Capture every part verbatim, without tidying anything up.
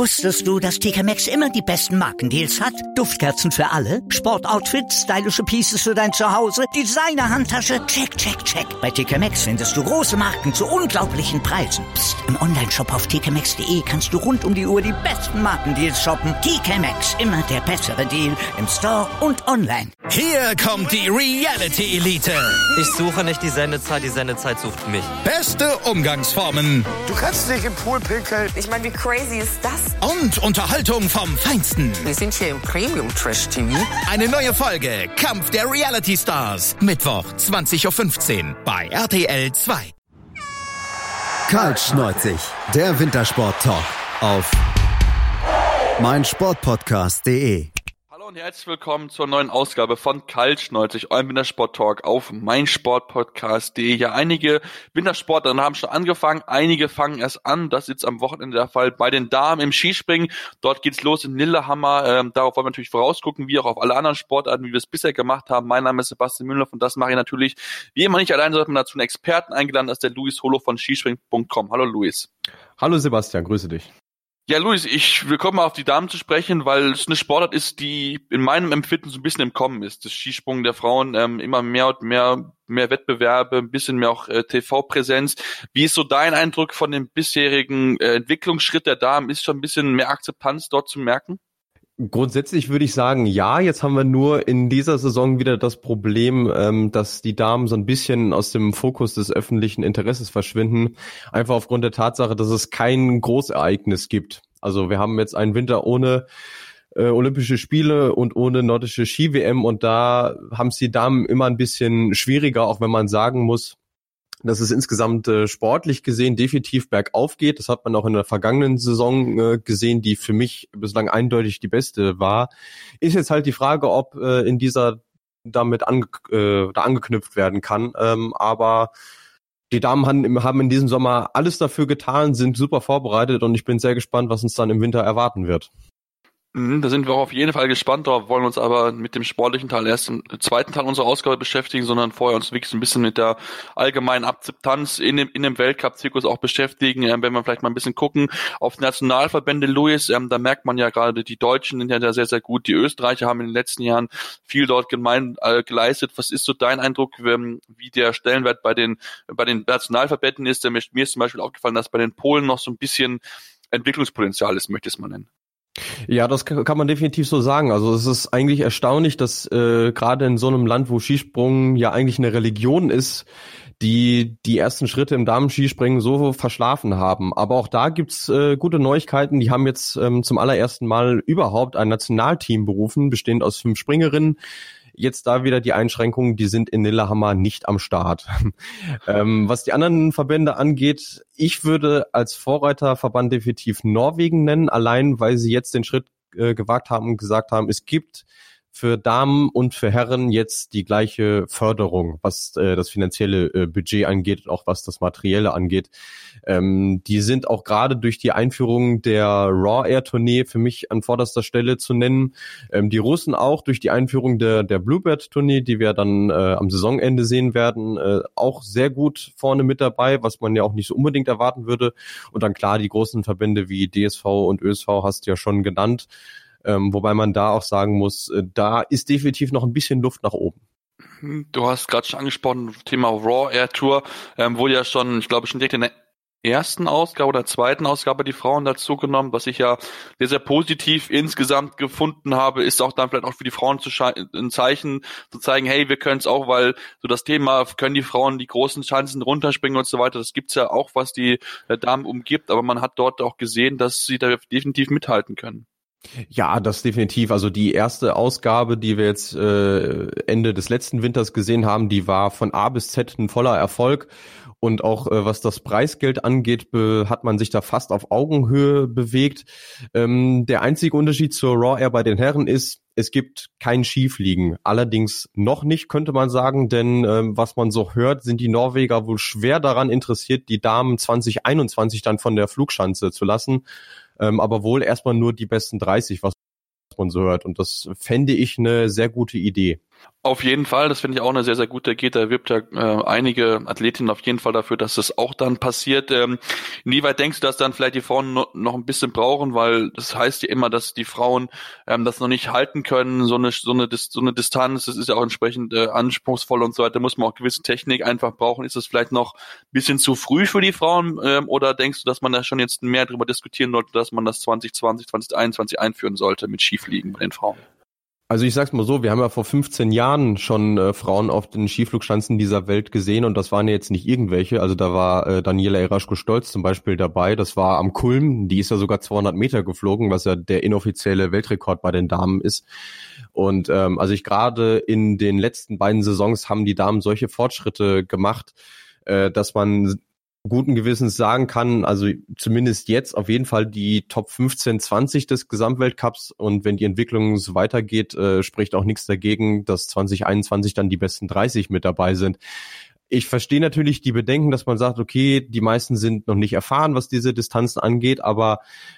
Wusstest du, dass T K Maxx immer die besten Markendeals hat? Duftkerzen für alle, Sportoutfits, stylische Pieces für dein Zuhause, Designer-Handtasche, check, check, check. Bei T K Maxx findest du große Marken zu unglaublichen Preisen. Psst. Im Onlineshop auf t k maxx punkt d e kannst du rund um die Uhr die besten Markendeals shoppen. T K Maxx, immer der bessere Deal im Store und online. Hier kommt die Reality Elite. Ich suche nicht die Sendezeit, die Sendezeit sucht mich. Beste Umgangsformen. Du kannst nicht im Pool pinkeln. Ich meine, wie crazy ist das? Und Unterhaltung vom Feinsten. Wir sind hier im Premium-Trash-T V. Eine neue Folge Kampf der Reality Stars. Mittwoch, zwanzig Uhr fünfzehn bei R T L zwei. Kaltschneuzig, der Wintersport-Talk auf meinsportpodcast punkt de. Hallo und herzlich willkommen zur neuen Ausgabe von Kaltschneuzig, eurem Wintersport-Talk auf meinsportpodcast punkt de. Ja, einige Wintersportlerinnen haben schon angefangen, einige fangen erst an. Das ist jetzt am Wochenende der Fall bei den Damen im Skispringen. Dort geht's los in Lillehammer. Ähm, darauf wollen wir natürlich vorausgucken, wie auch auf alle anderen Sportarten, wie wir es bisher gemacht haben. Mein Name ist Sebastian Müller und das mache ich natürlich wie immer nicht alleine, sondern dazu einen Experten eingeladen, das ist der Luis Holo von skispringen punkt com. Hallo Luis. Hallo Sebastian, grüße dich. Ja, Luis, ich will kommen mal auf die Damen zu sprechen, weil es eine Sportart ist, die in meinem Empfinden so ein bisschen im Kommen ist. Das Skisprung der Frauen, ähm, immer mehr und mehr, mehr Wettbewerbe, ein bisschen mehr auch äh, T V-Präsenz. Wie ist so dein Eindruck von dem bisherigen äh, Entwicklungsschritt der Damen? Ist schon ein bisschen mehr Akzeptanz dort zu merken? Grundsätzlich würde ich sagen, ja. Jetzt haben wir nur in dieser Saison wieder das Problem, ähm, dass die Damen so ein bisschen aus dem Fokus des öffentlichen Interesses verschwinden. Einfach aufgrund der Tatsache, dass es kein Großereignis gibt. Also wir haben jetzt einen Winter ohne äh, Olympische Spiele und ohne nordische Ski-W M und da haben es die Damen immer ein bisschen schwieriger, auch wenn man sagen muss, dass es insgesamt äh, sportlich gesehen definitiv bergauf geht. Das hat man auch in der vergangenen Saison äh, gesehen, die für mich bislang eindeutig die beste war. Ist jetzt halt die Frage, ob äh, in dieser damit ange, äh, da angeknüpft werden kann. Ähm, aber die Damen haben, haben in diesem Sommer alles dafür getan, sind super vorbereitet und ich bin sehr gespannt, was uns dann im Winter erwarten wird. Da sind wir auch auf jeden Fall gespannt drauf, wollen uns aber mit dem sportlichen Teil erst im zweiten Teil unserer Ausgabe beschäftigen, sondern vorher uns wirklich ein bisschen mit der allgemeinen Akzeptanz in dem, in dem Weltcup-Zirkus auch beschäftigen. Ähm, wenn wir vielleicht mal ein bisschen gucken auf die Nationalverbände, Luis, ähm, da merkt man ja gerade, die Deutschen sind ja da sehr, sehr gut. Die Österreicher haben in den letzten Jahren viel dort gemein, äh, geleistet. Was ist so dein Eindruck, ähm, wie der Stellenwert bei den, bei den Nationalverbänden ist? Mir ist zum Beispiel aufgefallen, dass bei den Polen noch so ein bisschen Entwicklungspotenzial ist, möchte ich es mal nennen. Ja, das kann man definitiv so sagen. Also es ist eigentlich erstaunlich, dass äh, gerade in so einem Land, wo Skisprung ja eigentlich eine Religion ist, die die ersten Schritte im Damenskispringen so verschlafen haben. Aber auch da gibt's äh, gute Neuigkeiten. Die haben jetzt ähm, zum allerersten Mal überhaupt ein Nationalteam berufen, bestehend aus fünf Springerinnen. Jetzt da wieder die Einschränkungen, die sind in Lillehammer nicht am Start. ähm, was die anderen Verbände angeht, ich würde als Vorreiterverband definitiv Norwegen nennen, allein weil sie jetzt den Schritt äh, gewagt haben und gesagt haben, es gibt für Damen und für Herren jetzt die gleiche Förderung, was äh, das finanzielle äh, Budget angeht und auch was das Materielle angeht. Ähm, die sind auch gerade durch die Einführung der Raw Air Tournee für mich an vorderster Stelle zu nennen. Ähm, die Russen auch durch die Einführung der der Bluebird Tournee, die wir dann äh, am Saisonende sehen werden, äh, auch sehr gut vorne mit dabei, was man ja auch nicht so unbedingt erwarten würde. Und dann klar die großen Verbände wie D S V und Ö S V hast du ja schon genannt. Ähm, wobei man da auch sagen muss, äh, da ist definitiv noch ein bisschen Luft nach oben. Du hast gerade schon angesprochen, Thema Raw Air Tour, ähm, wurde ja schon, ich glaube schon direkt in der ersten Ausgabe oder zweiten Ausgabe die Frauen dazu genommen, was ich ja sehr, sehr positiv insgesamt gefunden habe, ist auch dann vielleicht auch für die Frauen zu sche- ein Zeichen zu zeigen, hey, wir können es auch, weil so das Thema, können die Frauen die großen Chancen runterspringen und so weiter, das gibt's ja auch, was die äh, Damen umgibt, aber man hat dort auch gesehen, dass sie da definitiv mithalten können. Ja, das definitiv. Also die erste Ausgabe, die wir jetzt äh, Ende des letzten Winters gesehen haben, die war von A bis Z ein voller Erfolg. Und auch äh, was das Preisgeld angeht, be- hat man sich da fast auf Augenhöhe bewegt. Ähm, der einzige Unterschied zur Raw Air bei den Herren ist, es gibt kein Skifliegen. Allerdings noch nicht, könnte man sagen, denn ähm, was man so hört, sind die Norweger wohl schwer daran interessiert, die Damen zwanzig einundzwanzig dann von der Flugschanze zu lassen. Ähm, aber wohl erstmal nur die besten dreißig, was man so hört. Und das fände ich eine sehr gute Idee. Auf jeden Fall, das finde ich auch eine sehr, sehr gute Geht. Da wirbt ja äh, einige Athletinnen auf jeden Fall dafür, dass das auch dann passiert. Ähm, inwieweit denkst du, dass dann vielleicht die Frauen no, noch ein bisschen brauchen, weil das heißt ja immer, dass die Frauen ähm, das noch nicht halten können, so eine so eine, so eine Distanz, das ist ja auch entsprechend äh, anspruchsvoll und so weiter, muss man auch gewisse Technik einfach brauchen. Ist das vielleicht noch ein bisschen zu früh für die Frauen ähm, oder denkst du, dass man da schon jetzt mehr darüber diskutieren sollte, dass man das zwanzig zwanzig, zwanzig einundzwanzig einführen sollte mit Skifliegen bei den Frauen? Also ich sag's mal so, wir haben ja vor fünfzehn Jahren schon äh, Frauen auf den Skiflugschanzen dieser Welt gesehen und das waren ja jetzt nicht irgendwelche. Also da war äh, Daniela Eraschko-Stolz zum Beispiel dabei, das war am Kulm, die ist ja sogar zweihundert Meter geflogen, was ja der inoffizielle Weltrekord bei den Damen ist. Und ähm, also ich gerade in den letzten beiden Saisons haben die Damen solche Fortschritte gemacht, äh, dass man guten Gewissens sagen kann, also zumindest jetzt auf jeden Fall die Top fünfzehn, zwanzig des Gesamtweltcups und wenn die Entwicklung so weitergeht, äh, spricht auch nichts dagegen, dass zwanzig einundzwanzig dann die besten dreißig mit dabei sind. Ich verstehe natürlich die Bedenken, dass man sagt, okay, die meisten sind noch nicht erfahren, was diese Distanzen angeht, aber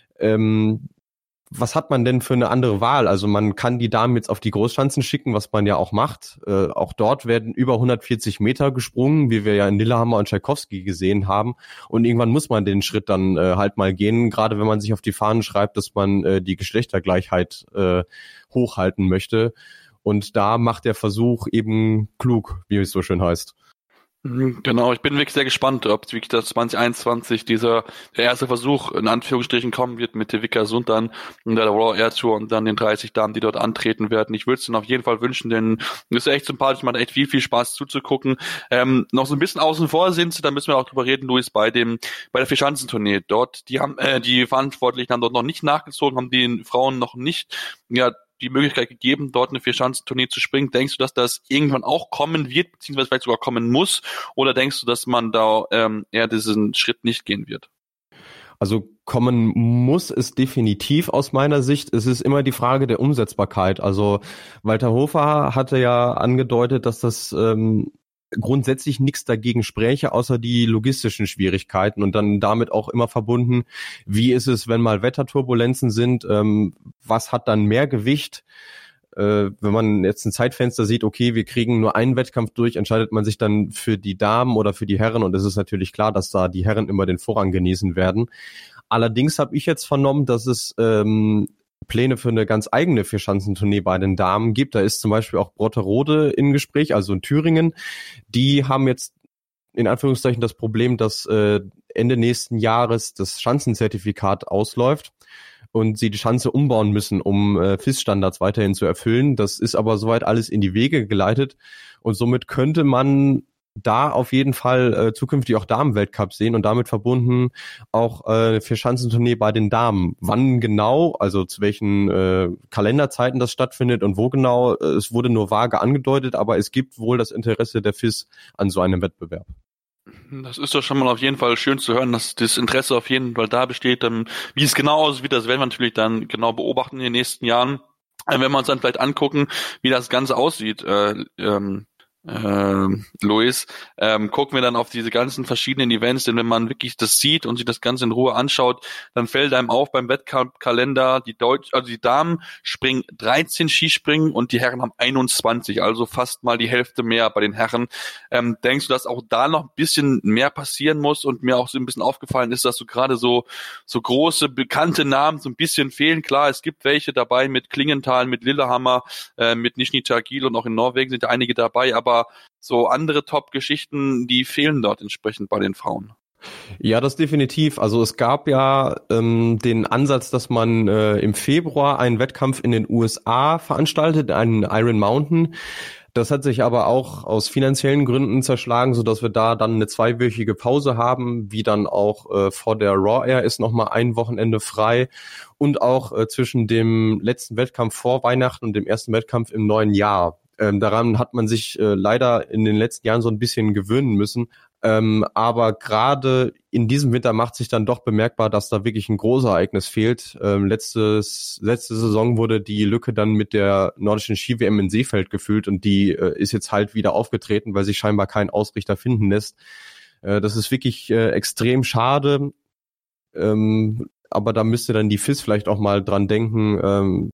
ähm, was hat man denn für eine andere Wahl? Also man kann die Damen jetzt auf die Großschanzen schicken, was man ja auch macht. Äh, auch dort werden über hundertvierzig Meter gesprungen, wie wir ja in Lillehammer und Tschaikowski gesehen haben. Und irgendwann muss man den Schritt dann äh, halt mal gehen, gerade wenn man sich auf die Fahnen schreibt, dass man äh, die Geschlechtergleichheit äh, hochhalten möchte. Und da macht der Versuch eben klug, wie es so schön heißt. Genau, ich bin wirklich sehr gespannt, ob wirklich das zwanzig einundzwanzig dieser der erste Versuch in Anführungsstrichen kommen wird mit der Vikersund dann in der Raw Air Tour und dann den dreißig Damen, die dort antreten werden. Ich würde es ihnen auf jeden Fall wünschen, denn es ist echt sympathisch, man hat echt viel, viel Spaß zuzugucken. Ähm, noch so ein bisschen außen vor sind sie, da müssen wir auch drüber reden, Luis, bei dem bei der Vierschanzentournee. Dort, die haben äh, die Verantwortlichen haben dort noch nicht nachgezogen, haben den Frauen noch nicht ja die Möglichkeit gegeben, dort eine Vierschanzentournee zu springen. Denkst du, dass das irgendwann auch kommen wird, beziehungsweise vielleicht sogar kommen muss? Oder denkst du, dass man da ähm, eher diesen Schritt nicht gehen wird? Also kommen muss es definitiv aus meiner Sicht. Es ist immer die Frage der Umsetzbarkeit. Also Walter Hofer hatte ja angedeutet, dass das ähm, grundsätzlich nichts dagegen spräche, außer die logistischen Schwierigkeiten und dann damit auch immer verbunden, wie ist es, wenn mal Wetterturbulenzen sind, ähm, was hat dann mehr Gewicht? Äh, wenn man jetzt ein Zeitfenster sieht, okay, wir kriegen nur einen Wettkampf durch, entscheidet man sich dann für die Damen oder für die Herren und es ist natürlich klar, dass da die Herren immer den Vorrang genießen werden. Allerdings habe ich jetzt vernommen, dass es ähm, Pläne für eine ganz eigene Vierschanzentournee bei den Damen gibt. Da ist zum Beispiel auch Brotterode in Gespräch, also in Thüringen. Die haben jetzt in Anführungszeichen das Problem, dass äh, Ende nächsten Jahres das Schanzenzertifikat ausläuft und sie die Schanze umbauen müssen, um äh, F I S-Standards weiterhin zu erfüllen. Das ist aber soweit alles in die Wege geleitet und somit könnte man da auf jeden Fall äh, zukünftig auch Damenweltcup sehen und damit verbunden auch äh, Vierschanzentournee bei den Damen. Wann genau, also zu welchen äh, Kalenderzeiten das stattfindet und wo genau, äh, es wurde nur vage angedeutet, aber es gibt wohl das Interesse der F I S an so einem Wettbewerb. Das ist doch schon mal auf jeden Fall schön zu hören, dass das Interesse auf jeden Fall da besteht. Ähm, wie es genau aussieht, das werden wir natürlich dann genau beobachten in den nächsten Jahren. Äh, wenn wir uns dann vielleicht angucken, wie das Ganze aussieht, äh, ähm, Ähm, Luis, ähm, gucken wir dann auf diese ganzen verschiedenen Events, denn wenn man wirklich das sieht und sich das Ganze in Ruhe anschaut, dann fällt einem auf beim Wettkampfkalender, die Deutsch, also die Damen springen dreizehn Skispringen und die Herren haben einundzwanzig, also fast mal die Hälfte mehr bei den Herren. Ähm, denkst du, dass auch da noch ein bisschen mehr passieren muss und mir auch so ein bisschen aufgefallen ist, dass so gerade so so große, bekannte Namen so ein bisschen fehlen? Klar, es gibt welche dabei mit Klingenthal, mit Lillehammer, äh, mit Nizhny Tagil und auch in Norwegen sind ja einige dabei, aber so andere Top-Geschichten, die fehlen dort entsprechend bei den Frauen. Ja, das definitiv. Also es gab ja ähm, den Ansatz, dass man äh, im Februar einen Wettkampf in den U S A veranstaltet, einen Iron Mountain. Das hat sich aber auch aus finanziellen Gründen zerschlagen, sodass wir da dann eine zweiwöchige Pause haben, wie dann auch äh, vor der Raw Air ist nochmal ein Wochenende frei und auch äh, zwischen dem letzten Wettkampf vor Weihnachten und dem ersten Wettkampf im neuen Jahr. Ähm, daran hat man sich äh, leider in den letzten Jahren so ein bisschen gewöhnen müssen. Ähm, aber gerade in diesem Winter macht sich dann doch bemerkbar, dass da wirklich ein großes Ereignis fehlt. Ähm, letztes, letzte Saison wurde die Lücke dann mit der nordischen Ski-W M in Seefeld gefüllt und die äh, ist jetzt halt wieder aufgetreten, weil sich scheinbar kein Ausrichter finden lässt. Äh, das ist wirklich äh, extrem schade. Ähm, aber da müsste dann die F I S vielleicht auch mal dran denken, ähm,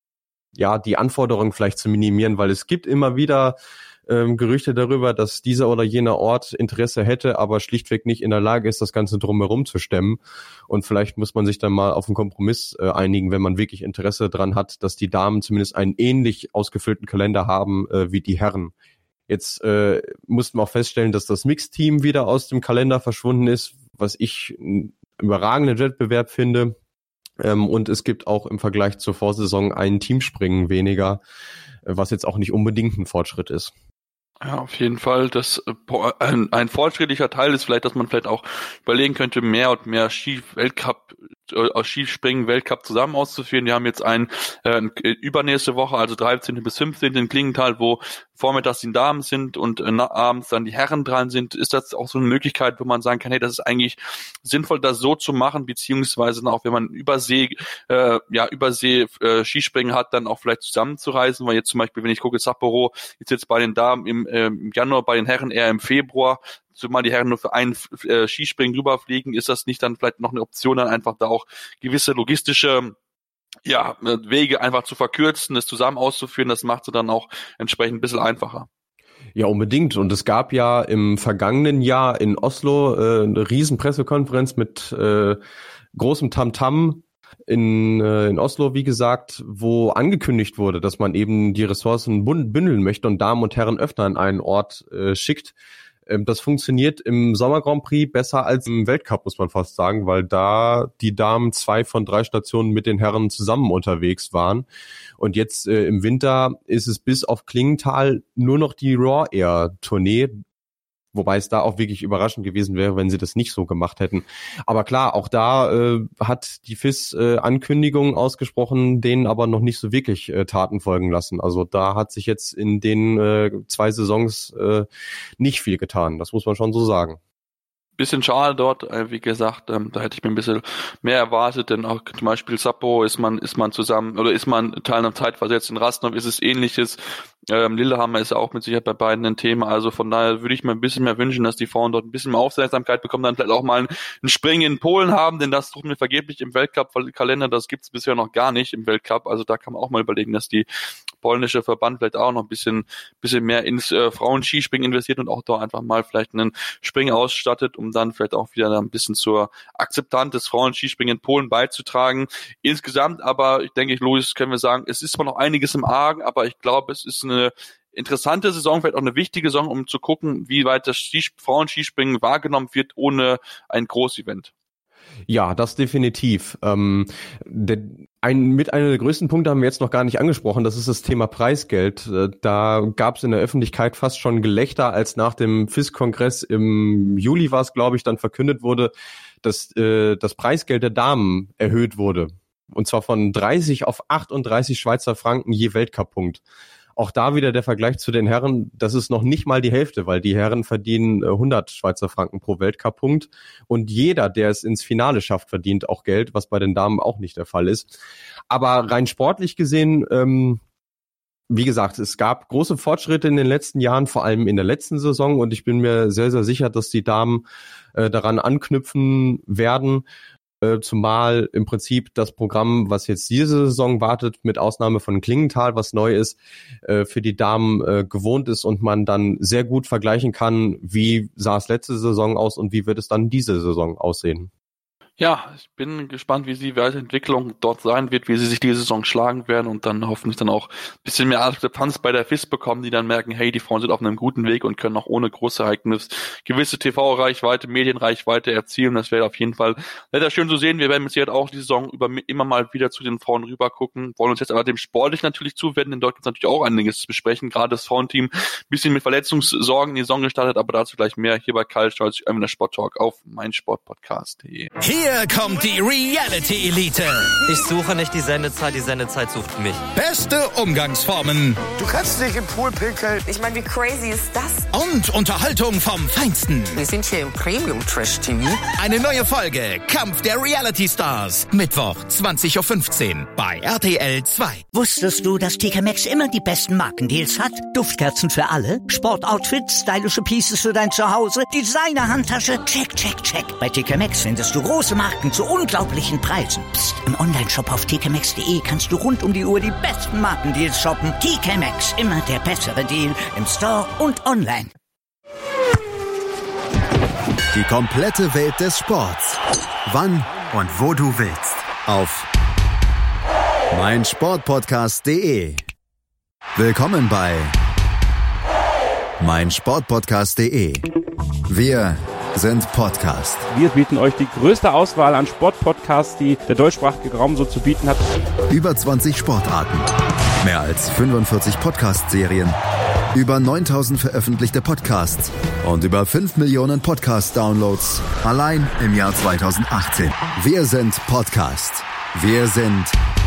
ja, die Anforderungen vielleicht zu minimieren, weil es gibt immer wieder ähm, Gerüchte darüber, dass dieser oder jener Ort Interesse hätte, aber schlichtweg nicht in der Lage ist, das Ganze drumherum zu stemmen. Und vielleicht muss man sich dann mal auf einen Kompromiss äh, einigen, wenn man wirklich Interesse dran hat, dass die Damen zumindest einen ähnlich ausgefüllten Kalender haben äh, wie die Herren. Jetzt äh, mussten wir auch feststellen, dass das Mixteam wieder aus dem Kalender verschwunden ist, was ich einen überragenden Wettbewerb finde. Ähm, und es gibt auch im Vergleich zur Vorsaison ein Teamspringen weniger, äh, was jetzt auch nicht unbedingt ein Fortschritt ist. Ja, auf jeden Fall. Das äh, ein, ein fortschrittlicher Teil ist vielleicht, dass man vielleicht auch überlegen könnte, mehr und mehr Ski-Weltcup aus Skispringen Weltcup zusammen auszuführen. Wir haben jetzt ein äh, übernächste Woche, also dreizehnten bis fünfzehnten in Klingenthal, wo vormittags die Damen sind und äh, abends dann die Herren dran sind. Ist das auch so eine Möglichkeit, wo man sagen kann, hey, das ist eigentlich sinnvoll, das so zu machen, beziehungsweise auch, wenn man Übersee, äh, ja, Übersee äh, Skispringen hat, dann auch vielleicht zusammenzureisen, weil jetzt zum Beispiel, wenn ich gucke, Sapporo ist jetzt bei den Damen im, äh, im Januar, bei den Herren eher im Februar, zumal die Herren nur für einen äh, Skispringen rüberfliegen, ist das nicht dann vielleicht noch eine Option, dann einfach da auch gewisse logistische ja, Wege einfach zu verkürzen, das zusammen auszuführen, das macht sie dann auch entsprechend ein bisschen einfacher. Ja, unbedingt. Und es gab ja im vergangenen Jahr in Oslo äh, eine riesen Pressekonferenz mit äh, großem Tamtam in, äh, in Oslo, wie gesagt, wo angekündigt wurde, dass man eben die Ressourcen bündeln möchte und Damen und Herren öfter an einen Ort äh, schickt. Das funktioniert im Sommer Grand Prix besser als im Weltcup, muss man fast sagen, weil da die Damen zwei von drei Stationen mit den Herren zusammen unterwegs waren. Und jetzt äh, im Winter ist es bis auf Klingenthal nur noch die Raw Air Tournee, wobei es da auch wirklich überraschend gewesen wäre, wenn sie das nicht so gemacht hätten. Aber klar, auch da äh, hat die F I S äh, Ankündigungen ausgesprochen, denen aber noch nicht so wirklich äh, Taten folgen lassen. Also da hat sich jetzt in den äh, zwei Saisons äh, nicht viel getan. Das muss man schon so sagen. Bisschen schade dort, wie gesagt, ähm, da hätte ich mir ein bisschen mehr erwartet, denn auch zum Beispiel Sapporo ist man ist man zusammen oder ist man Teil einer Zeit versetzt, in Rastnov ist es ähnliches, ähm, Lillehammer ist auch mit Sicherheit bei beiden ein Thema, also von daher würde ich mir ein bisschen mehr wünschen, dass die Frauen dort ein bisschen mehr Aufmerksamkeit bekommen, dann vielleicht auch mal ein Springen in Polen haben, denn das tut mir vergeblich im Weltcup-Kalender, das gibt es bisher noch gar nicht im Weltcup, also da kann man auch mal überlegen, dass die polnische Verband vielleicht auch noch ein bisschen bisschen mehr ins äh, Frauen-Skispringen investiert und auch da einfach mal vielleicht einen Springen ausstattet, um dann vielleicht auch wieder ein bisschen zur Akzeptanz des Frauen-Skispringen in Polen beizutragen. Insgesamt aber, ich denke, Luis, können wir sagen, es ist zwar noch einiges im Argen, aber ich glaube, es ist eine interessante Saison, vielleicht auch eine wichtige Saison, um zu gucken, wie weit das Skis- Frauen-Skispringen wahrgenommen wird ohne ein Großevent. Ja, das definitiv. Ähm, der, ein, mit einer der größten Punkte haben wir jetzt noch gar nicht angesprochen, das ist das Thema Preisgeld. Da gab es in der Öffentlichkeit fast schon Gelächter, als nach dem F I S-Kongress im Juli war es, glaube ich, dann verkündet wurde, dass äh, das Preisgeld der Damen erhöht wurde. Und zwar von dreißig auf achtunddreißig Schweizer Franken je Weltcup-Punkt. Auch da wieder der Vergleich zu den Herren, das ist noch nicht mal die Hälfte, weil die Herren verdienen hundert Schweizer Franken pro Weltcup-Punkt und jeder, der es ins Finale schafft, verdient auch Geld, was bei den Damen auch nicht der Fall ist. Aber rein sportlich gesehen, ähm, wie gesagt, es gab große Fortschritte in den letzten Jahren, vor allem in der letzten Saison und ich bin mir sehr, sehr sicher, dass die Damen äh, daran anknüpfen werden. Zumal im Prinzip das Programm, was jetzt diese Saison wartet, mit Ausnahme von Klingenthal, was neu ist, für die Damen gewohnt ist und man dann sehr gut vergleichen kann, wie sah es letzte Saison aus und wie wird es dann diese Saison aussehen. Ja, ich bin gespannt, wie die Weiterentwicklung dort sein wird, wie sie sich diese Saison schlagen werden und dann hoffentlich dann auch ein bisschen mehr Akzeptanz bei der F I S bekommen, die dann merken, hey, die Frauen sind auf einem guten Weg und können auch ohne große Ereignis gewisse T V-Reichweite, Medienreichweite erzielen. Das wäre auf jeden Fall leider schön zu sehen. Wir werden mit Sicherheit auch die Saison über immer mal wieder zu den Frauen rüber gucken, wollen uns jetzt aber dem sportlich natürlich zuwenden, denn dort gibt es natürlich auch einiges zu besprechen. Gerade das Frauenteam ein bisschen mit Verletzungssorgen in die Saison gestartet, aber dazu gleich mehr hier bei Karl Stolz, der Sport Talk auf meinsportpodcast punkt de. Hier kommt die Reality Elite. Ich suche nicht die Sendezeit, die Sendezeit sucht mich. Beste Umgangsformen. Du kannst nicht im Pool pinkeln. Ich meine, wie crazy ist das? Und Unterhaltung vom Feinsten. Wir sind hier im Premium-Trash-T V. Eine neue Folge Kampf der Reality Stars. Mittwoch, zwanzig Uhr fünfzehn bei R T L zwei. Wusstest du, dass T K Maxx immer die besten Markendeals hat? Duftkerzen für alle, Sportoutfits, stylische Pieces für dein Zuhause, Designer-Handtasche, check, check, check. Bei T K Maxx findest du große große Marken zu unglaublichen Preisen. Psst. Im Onlineshop auf t k maxx punkt d e kannst du rund um die Uhr die besten Markendeals shoppen. T K Maxx, immer der bessere Deal im Store und online. Die komplette Welt des Sports. Wann und wo du willst. Auf meinsportpodcast punkt de. Willkommen bei meinsportpodcast punkt de. Wir sind Podcast. Wir bieten euch die größte Auswahl an Sportpodcasts, die der deutschsprachige Raum so zu bieten hat. Über zwanzig Sportarten, mehr als fünfundvierzig Podcast-Serien, über neuntausend veröffentlichte Podcasts und über fünf Millionen Podcast-Downloads allein im Jahr zweitausendachtzehn. Wir sind Podcast. Wir sind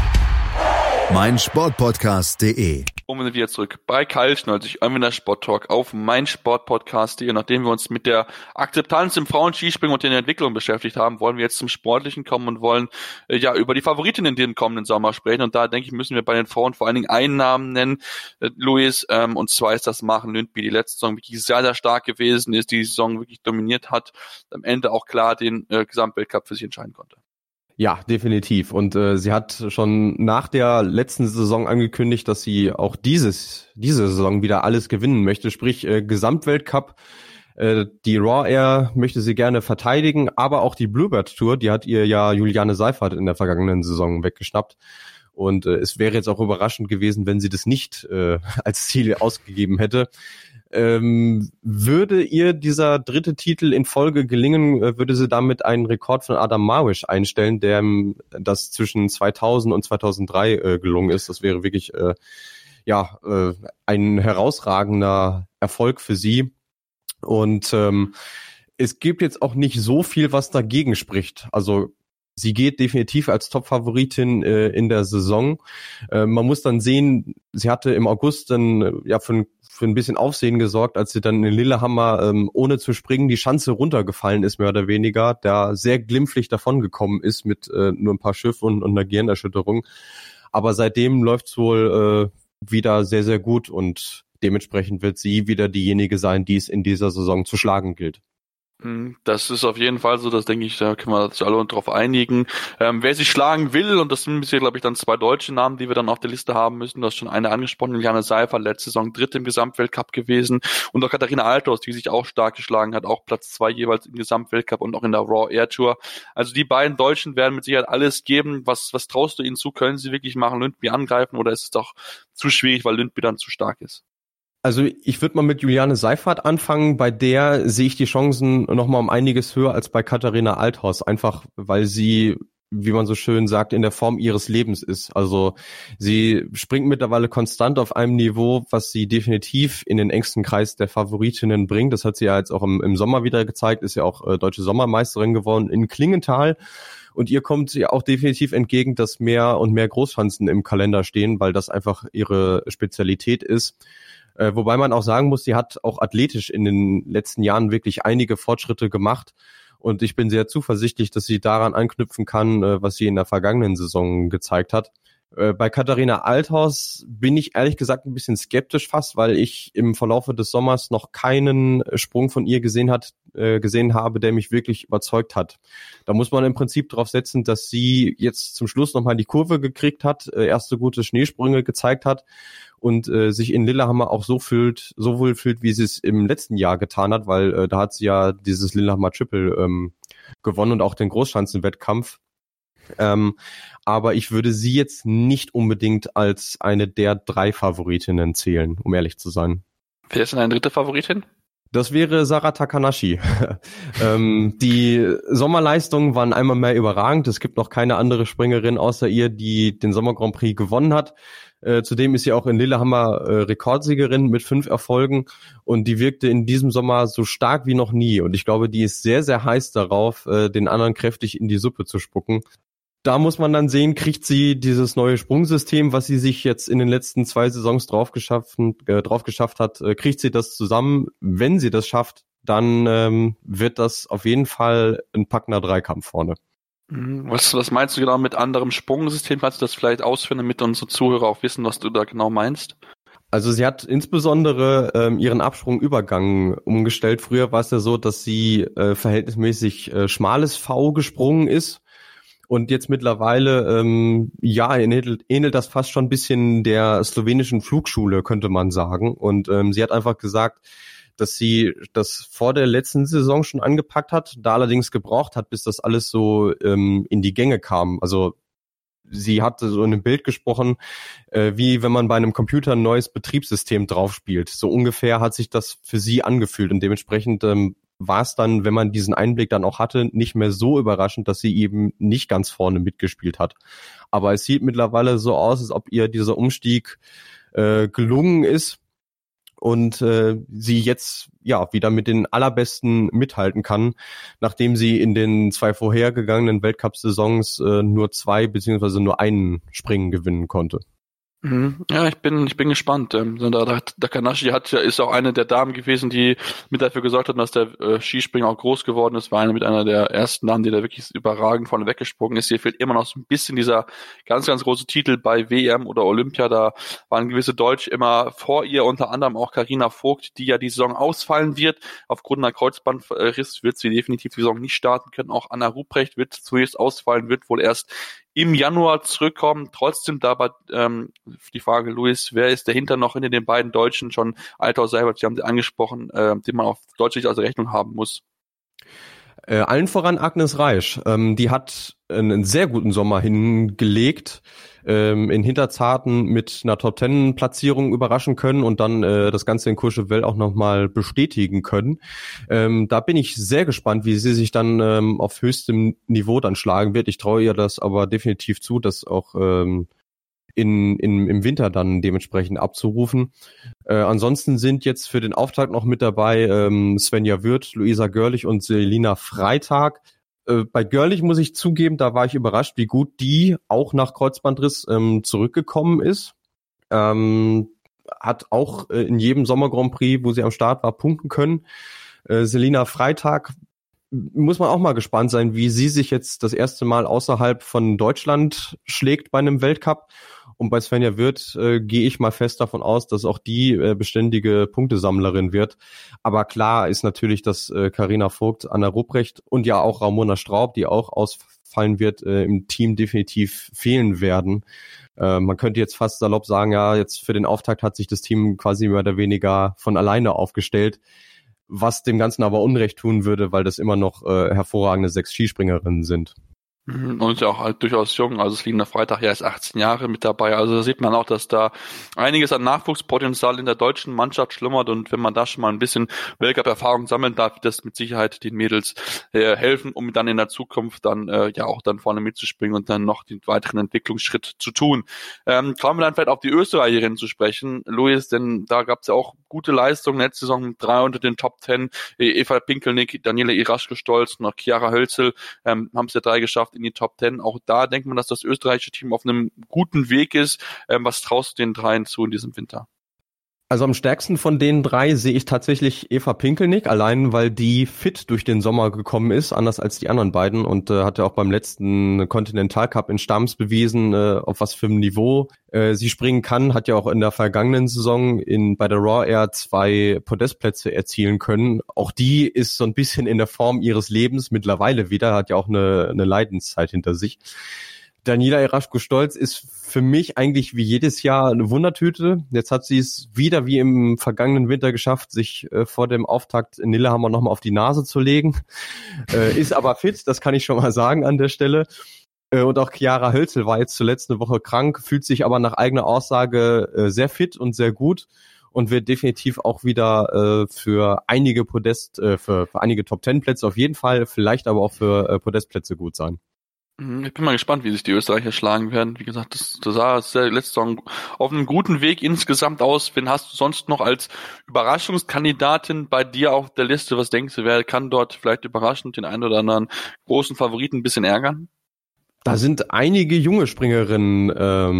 meinsportpodcast punkt de. Und wir sind wieder zurück bei Kaltschnäuzig, Anwender Sport Talk auf meinsportpodcast punkt de. Nachdem wir uns mit der Akzeptanz im Frauenskispringen und den Entwicklungen beschäftigt haben, wollen wir jetzt zum Sportlichen kommen und wollen äh, ja über die Favoritinnen in den kommenden Sommer sprechen. Und da, denke ich, müssen wir bei den Frauen vor allen Dingen einen Namen nennen, äh, Luis, ähm, und zwar ist das Maren Lündby, die letzte Saison wirklich sehr, sehr stark gewesen ist, die Saison wirklich dominiert hat, am Ende auch klar den äh, Gesamtweltcup für sich entscheiden konnte. Ja, definitiv. Und äh, sie hat schon nach der letzten Saison angekündigt, dass sie auch dieses diese Saison wieder alles gewinnen möchte, sprich äh, Gesamtweltcup. Äh, die Raw Air möchte sie gerne verteidigen, aber auch die Bluebird Tour, die hat ihr ja Juliane Seifert in der vergangenen Saison weggeschnappt. Und äh, es wäre jetzt auch überraschend gewesen, wenn sie das nicht äh, als Ziel ausgegeben hätte. Ähm, würde ihr dieser dritte Titel in Folge gelingen, äh, würde sie damit einen Rekord von Adam Małysz einstellen, der ähm, das zwischen zweitausend und zweitausenddrei äh, gelungen ist. Das wäre wirklich äh, ja äh, ein herausragender Erfolg für sie. Und ähm, es gibt jetzt auch nicht so viel, was dagegen spricht. Also sie geht definitiv als Top-Favoritin äh, in der Saison. Äh, man muss dann sehen, sie hatte im August dann äh, ja für ein, für ein bisschen Aufsehen gesorgt, als sie dann in Lillehammer ähm, ohne zu springen die Schanze runtergefallen ist, mehr oder weniger, da sehr glimpflich davongekommen ist mit äh, nur ein paar Schiffen und, und einer Gehirnerschütterung. Aber seitdem läuft's wohl äh, wieder sehr, sehr gut und dementsprechend wird sie wieder diejenige sein, die es in dieser Saison zu schlagen gilt. Das ist auf jeden Fall so, das denke ich, da können wir uns alle drauf einigen. Ähm, wer sich schlagen will, und das sind bisher, glaube ich, dann zwei deutsche Namen, die wir dann auf der Liste haben müssen, du hast schon eine angesprochen, Juliane Seifert, letzte Saison dritte im Gesamtweltcup gewesen, und auch Katharina Althaus, die sich auch stark geschlagen hat, auch Platz zwei jeweils im Gesamtweltcup und auch in der Raw Air Tour. Also die beiden Deutschen werden mit Sicherheit alles geben. Was, was traust du ihnen zu? Können sie wirklich Maren Lündby angreifen, oder ist es doch zu schwierig, weil Lündby dann zu stark ist? Also ich würde mal mit Juliane Seifert anfangen, bei der sehe ich die Chancen nochmal um einiges höher als bei Katharina Althaus, einfach weil sie, wie man so schön sagt, in der Form ihres Lebens ist. Also sie springt mittlerweile konstant auf einem Niveau, was sie definitiv in den engsten Kreis der Favoritinnen bringt. Das hat sie ja jetzt auch im, im Sommer wieder gezeigt, ist ja auch äh, deutsche Sommermeisterin geworden in Klingenthal. Und ihr kommt ja auch definitiv entgegen, dass mehr und mehr Großschanzen im Kalender stehen, weil das einfach ihre Spezialität ist. Äh, wobei man auch sagen muss, sie hat auch athletisch in den letzten Jahren wirklich einige Fortschritte gemacht. Und ich bin sehr zuversichtlich, dass sie daran anknüpfen kann, äh, was sie in der vergangenen Saison gezeigt hat. Äh, bei Katharina Althaus bin ich ehrlich gesagt ein bisschen skeptisch fast, weil ich im Verlaufe des Sommers noch keinen Sprung von ihr gesehen hat, äh, gesehen habe, der mich wirklich überzeugt hat. Da muss man im Prinzip drauf setzen, dass sie jetzt zum Schluss nochmal die Kurve gekriegt hat, äh, erste gute Schneesprünge gezeigt hat und äh, sich in Lillehammer auch so fühlt, so wohl fühlt, wie sie es im letzten Jahr getan hat, weil äh, da hat sie ja dieses Lillehammer Triple ähm, gewonnen und auch den Großschanzenwettkampf. Ähm, aber ich würde sie jetzt nicht unbedingt als eine der drei Favoritinnen zählen, um ehrlich zu sein. Wer ist denn eine dritte Favoritin? Das wäre Sara Takanashi. ähm, die Sommerleistungen waren einmal mehr überragend. Es gibt noch keine andere Springerin außer ihr, die den Sommer Grand Prix gewonnen hat. Äh, zudem ist sie auch in Lillehammer äh, Rekordsiegerin mit fünf Erfolgen und die wirkte in diesem Sommer so stark wie noch nie. Und ich glaube, die ist sehr, sehr heiß darauf, äh, den anderen kräftig in die Suppe zu spucken. Da muss man dann sehen, kriegt sie dieses neue Sprungsystem, was sie sich jetzt in den letzten zwei Saisons drauf geschafft, äh, drauf geschafft hat, äh, kriegt sie das zusammen. Wenn sie das schafft, dann ähm, wird das auf jeden Fall ein packender Dreikampf vorne. Was, was meinst du genau mit anderem Sprungsystem? Kannst du das vielleicht ausführen, damit unsere Zuhörer auch wissen, was du da genau meinst? Also sie hat insbesondere ähm, ihren Absprungübergang umgestellt. Früher war es ja so, dass sie äh, verhältnismäßig äh, schmales V gesprungen ist. Und jetzt mittlerweile, ähm, ja, ähnelt, ähnelt das fast schon ein bisschen der slowenischen Flugschule, könnte man sagen. Und ähm, sie hat einfach gesagt, dass sie das vor der letzten Saison schon angepackt hat, da allerdings gebraucht hat, bis das alles so ähm, in die Gänge kam. Also sie hatte so in einem Bild gesprochen, äh, wie wenn man bei einem Computer ein neues Betriebssystem draufspielt. So ungefähr hat sich das für sie angefühlt und dementsprechend ähm, war es dann, wenn man diesen Einblick dann auch hatte, nicht mehr so überraschend, dass sie eben nicht ganz vorne mitgespielt hat. Aber es sieht mittlerweile so aus, als ob ihr dieser Umstieg äh, gelungen ist und äh, sie jetzt ja wieder mit den Allerbesten mithalten kann, nachdem sie in den zwei vorhergegangenen Weltcup-Saisons äh, nur zwei beziehungsweise nur einen Springen gewinnen konnte. Ja, ich bin, ich bin gespannt. Ähm, Takanashi hat ja, ist auch eine der Damen gewesen, die mit dafür gesorgt hat, dass der äh, Skispringer auch groß geworden ist. War eine mit einer der ersten Damen, die da wirklich überragend vorne weggesprungen ist. Hier fehlt immer noch so ein bisschen dieser ganz, ganz große Titel bei W M oder Olympia. Da waren gewisse Deutsche immer vor ihr, unter anderem auch Carina Vogt, die ja die Saison ausfallen wird. Aufgrund einer Kreuzbandriss wird sie definitiv die Saison nicht starten können. Auch Anna Ruprecht wird zuerst ausfallen, wird wohl erst im Januar zurückkommen. Trotzdem dabei ähm, die Frage, Luis, wer ist dahinter noch hinter den beiden Deutschen? Schon Althaus Seibert, Sie haben sie angesprochen, äh, den man auf Deutschland als Rechnung haben muss. Äh, allen voran Agnes Reisch. Ähm, die hat einen sehr guten Sommer hingelegt, ähm, in Hinterzarten mit einer Top-Ten-Platzierung überraschen können und dann äh, das Ganze in Courchevel auch nochmal bestätigen können. Ähm, da bin ich sehr gespannt, wie sie sich dann ähm, auf höchstem Niveau dann schlagen wird. Ich traue ihr das aber definitiv zu, dass auch ähm, in, in, im Winter dann dementsprechend abzurufen. Äh, ansonsten sind jetzt für den Auftakt noch mit dabei ähm, Svenja Würth, Luisa Görlich und Selina Freitag. Äh, bei Görlich muss ich zugeben, da war ich überrascht, wie gut die auch nach Kreuzbandriss ähm, zurückgekommen ist. Ähm, hat auch äh, in jedem Sommer Grand Prix, wo sie am Start war, punkten können. Äh, Selina Freitag muss man auch mal gespannt sein, wie sie sich jetzt das erste Mal außerhalb von Deutschland schlägt bei einem Weltcup. Und bei Svenja Würth äh, gehe ich mal fest davon aus, dass auch die äh, beständige Punktesammlerin wird. Aber klar ist natürlich, dass äh, Carina Vogt, Anna Ruprecht und ja auch Ramona Straub, die auch ausfallen wird, äh, im Team definitiv fehlen werden. Äh, man könnte jetzt fast salopp sagen, ja, jetzt für den Auftakt hat sich das Team quasi mehr oder weniger von alleine aufgestellt, was dem Ganzen aber Unrecht tun würde, weil das immer noch äh, hervorragende sechs Skispringerinnen sind. Und ist ja auch halt durchaus jung, also Selina Freitag ja ist achtzehn Jahre mit dabei, also da sieht man auch, dass da einiges an Nachwuchspotenzial in der deutschen Mannschaft schlummert und wenn man da schon mal ein bisschen Weltcup-Erfahrung sammeln darf, wird das mit Sicherheit den Mädels äh, helfen, um dann in der Zukunft dann äh, ja auch dann vorne mitzuspringen und dann noch den weiteren Entwicklungsschritt zu tun. Ähm, kommen wir dann vielleicht auf die Österreicherinnen zu sprechen, Luis, denn da gab es ja auch gute Leistungen, letzte Saison mit drei unter den Top Ten, Eva Pinkelnick, Daniela Iraschke-Stolz, noch Chiara Hölzel, ähm, haben es ja drei geschafft in die Top Ten. Auch da denkt man, dass das österreichische Team auf einem guten Weg ist. Ähm, was traust du den dreien zu in diesem Winter? Also am stärksten von den drei sehe ich tatsächlich Eva Pinkelnick, allein weil die fit durch den Sommer gekommen ist, anders als die anderen beiden und äh, hat ja auch beim letzten Continental Cup in Stams bewiesen, äh, auf was für einem Niveau äh, sie springen kann, hat ja auch in der vergangenen Saison in bei der Raw Air zwei Podestplätze erzielen können. Auch die ist so ein bisschen in der Form ihres Lebens mittlerweile wieder, hat ja auch eine, eine Leidenszeit hinter sich. Daniela Iraschke-Stolz ist für mich eigentlich wie jedes Jahr eine Wundertüte. Jetzt hat sie es wieder wie im vergangenen Winter geschafft, sich äh, vor dem Auftakt in Lillehammer nochmal auf die Nase zu legen. Äh, ist aber fit, das kann ich schon mal sagen an der Stelle. Äh, und auch Chiara Hölzel war jetzt zuletzt eine Woche krank, fühlt sich aber nach eigener Aussage äh, sehr fit und sehr gut und wird definitiv auch wieder äh, für einige Podest, äh, für, für einige Top-Ten-Plätze auf jeden Fall, vielleicht aber auch für äh, Podestplätze gut sein. Ich bin mal gespannt, wie sich die Österreicher schlagen werden. Wie gesagt, das, das sah sehr letzte Saison auf einem guten Weg insgesamt aus. Wen hast du sonst noch als Überraschungskandidatin bei dir auf der Liste? Was denkst du, wer kann dort vielleicht überraschend den einen oder anderen großen Favoriten ein bisschen ärgern? Da sind einige junge Springerinnen ähm,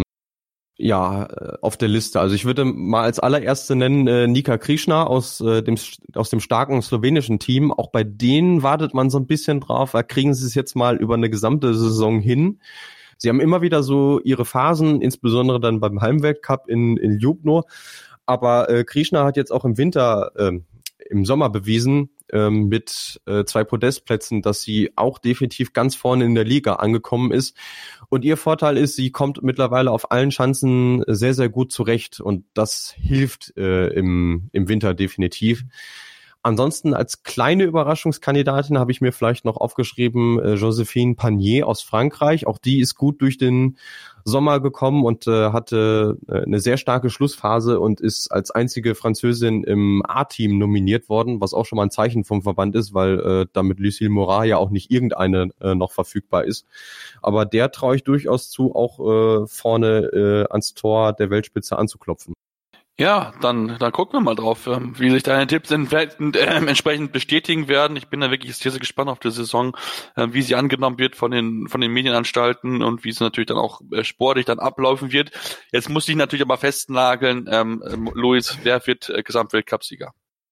ja auf der Liste. Also ich würde mal als allererste nennen äh, Nika Krischner aus äh, dem aus dem starken slowenischen Team. Auch bei denen wartet man so ein bisschen drauf. Da kriegen sie es jetzt mal über eine gesamte Saison hin. Sie haben immer wieder so ihre Phasen, insbesondere dann beim Heimweltcup in in Ljubno. Aber äh, Krishna hat jetzt auch im Winter, äh, im Sommer bewiesen, äh, mit äh, zwei Podestplätzen, dass sie auch definitiv ganz vorne in der Liga angekommen ist. Und ihr Vorteil ist, sie kommt mittlerweile auf allen Schanzen sehr, sehr gut zurecht. Und das hilft äh, im, im Winter definitiv. Ansonsten als kleine Überraschungskandidatin habe ich mir vielleicht noch aufgeschrieben, äh, Joséphine Panier aus Frankreich. Auch die ist gut durch den Sommer gekommen und äh, hatte äh, eine sehr starke Schlussphase und ist als einzige Französin im A-Team nominiert worden, was auch schon mal ein Zeichen vom Verband ist, weil äh, damit Lucille Morat ja auch nicht irgendeine äh, noch verfügbar ist. Aber der traue ich durchaus zu, auch äh, vorne äh, ans Tor der Weltspitze anzuklopfen. Ja, dann, dann gucken wir mal drauf, wie sich deine Tipps in, äh, entsprechend bestätigen werden. Ich bin da wirklich sehr, sehr gespannt auf die Saison, äh, wie sie angenommen wird von den, von den Medienanstalten und wie es natürlich dann auch äh, sportlich dann ablaufen wird. Jetzt muss ich natürlich aber festnageln, ähm, Luis, wer wird äh, Gesamtweltcupsieger?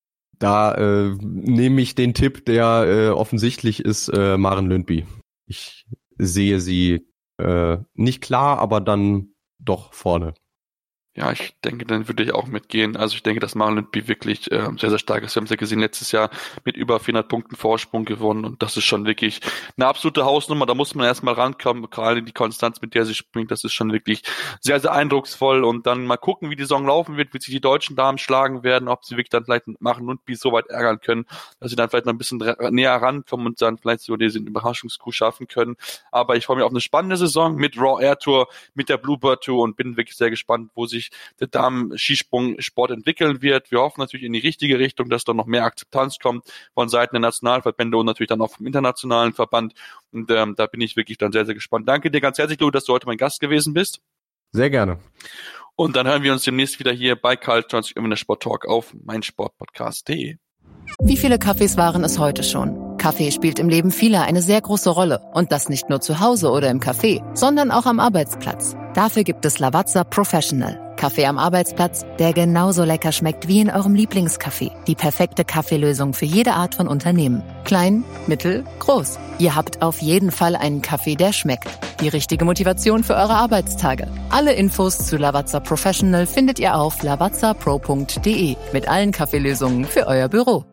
Da äh, nehme ich den Tipp, der äh, offensichtlich ist, äh, Maren Lündby. Ich sehe sie äh, nicht klar, aber dann doch vorne. Ja, ich denke, dann würde ich auch mitgehen. Also ich denke, dass Maren Lündby wirklich äh, sehr, sehr stark ist. Wir haben es ja gesehen, letztes Jahr mit über vierhundert Punkten Vorsprung gewonnen und das ist schon wirklich eine absolute Hausnummer. Da muss man erstmal rankommen, gerade die Konstanz, mit der sie springt, das ist schon wirklich sehr, sehr eindrucksvoll und dann mal gucken, wie die Saison laufen wird, wie sich die deutschen Damen schlagen werden, ob sie wirklich dann vielleicht Maren Lündby so weit ärgern können, dass sie dann vielleicht noch ein bisschen näher rankommen und dann vielleicht so diesen Überraschungscoup schaffen können. Aber ich freue mich auf eine spannende Saison mit Raw Air Tour, mit der Bluebird Tour und bin wirklich sehr gespannt, wo sich der Damen-Skisprung-Sport entwickeln wird. Wir hoffen natürlich in die richtige Richtung, dass da noch mehr Akzeptanz kommt von Seiten der Nationalverbände und natürlich dann auch vom internationalen Verband. Und ähm, da bin ich wirklich dann sehr, sehr gespannt. Danke dir ganz herzlich, Lou, dass du heute mein Gast gewesen bist. Sehr gerne. Und dann hören wir uns demnächst wieder hier bei Karl zwanzig Uhr Sport Talk auf meinsportpodcast punkt de. Wie viele Kaffees waren es heute schon? Kaffee spielt im Leben vieler eine sehr große Rolle. Und das nicht nur zu Hause oder im Café, sondern auch am Arbeitsplatz. Dafür gibt es Lavazza Professional. Kaffee am Arbeitsplatz, der genauso lecker schmeckt wie in eurem Lieblingscafé. Die perfekte Kaffeelösung für jede Art von Unternehmen. Klein, mittel, groß. Ihr habt auf jeden Fall einen Kaffee, der schmeckt. Die richtige Motivation für eure Arbeitstage. Alle Infos zu Lavazza Professional findet ihr auf lavazza pro punkt de mit allen Kaffeelösungen für euer Büro.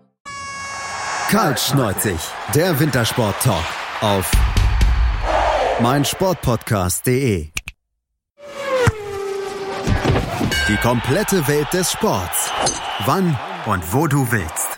Kaltschneuzig, der Wintersport-Talk auf meinsportpodcast punkt de. Die komplette Welt des Sports. Wann und wo du willst.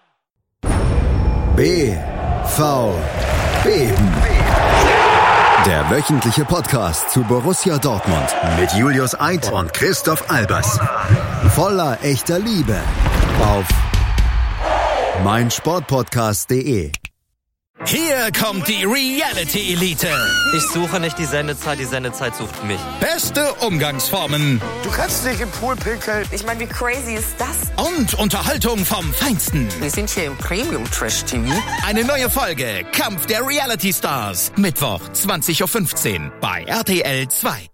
B V Beben. Der wöchentliche Podcast zu Borussia Dortmund mit Julius Eid und Christoph Albers. Voller echter Liebe auf meinsportpodcast punkt de. Hier kommt die Reality Elite. Ich suche nicht die Sendezeit, die Sendezeit sucht mich. Beste Umgangsformen. Du kannst nicht im Pool pinkeln. Ich meine, wie crazy ist das? Und Unterhaltung vom Feinsten. Wir sind hier im Premium-Trash-T V. Eine neue Folge Kampf der Reality Stars. Mittwoch zwanzig Uhr fünfzehn bei R T L zwei.